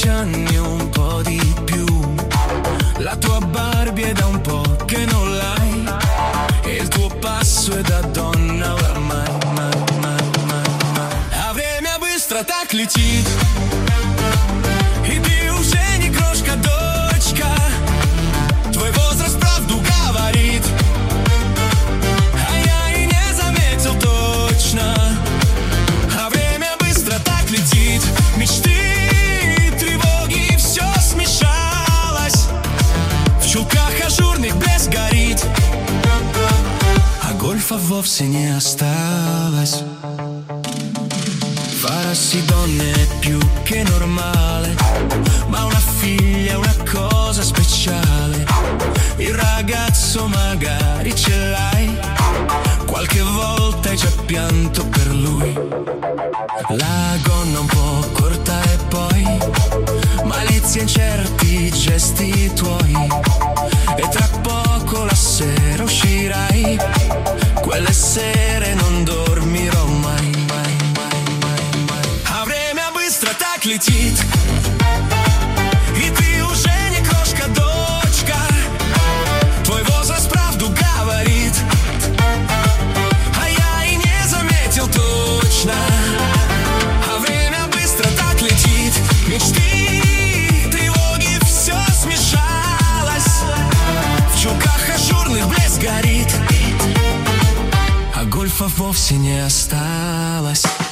10 anni o un po' di più. La tua Barbie è da un po' che non l'hai, e il tuo passo è da donna ormai. Время быстро так летит, и ты уже не крошка, дочка. Твой возраст правду говорит, а я и не заметил точно. А время быстро так летит, мечты, тревоги, все смешалось. В чулках ажурных блеск горит, а гольфа вовсе не осталось. Farsi donne è più che normale, ma una figlia è una cosa speciale. Il ragazzo magari ce l'hai, qualche volta hai già pianto per lui. La gonna un po' corta e poi malizia in certi gesti tuoi, e tra poco la sera uscirai, quelle sere non dormirò mai. Так летит, и ты уже не крошка, дочка. Твой возраст правду говорит, а я и не заметил точно. А время быстро так летит, мечты, тревоги, все смешалось. В чулках ажурных блеск горит, а гольфа вовсе не осталось.